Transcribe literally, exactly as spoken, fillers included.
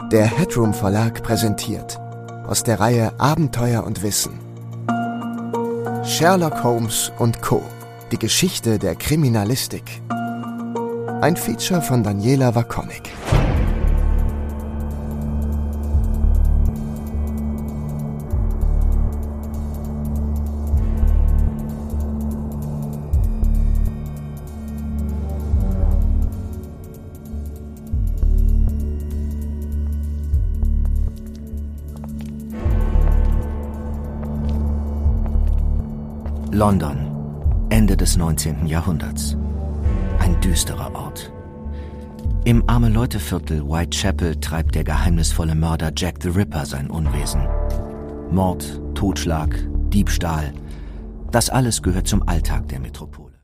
Der Headroom Verlag präsentiert aus der Reihe Abenteuer und Wissen Sherlock Holmes und Co. Die Geschichte der Kriminalistik. Ein Feature von Daniela Wakonik. London, Ende des neunzehnten Jahrhunderts. Ein düsterer Ort. Im Arme-Leute-Viertel Whitechapel treibt der geheimnisvolle Mörder Jack the Ripper sein Unwesen. Mord, Totschlag, Diebstahl, das alles gehört zum Alltag der Metropole.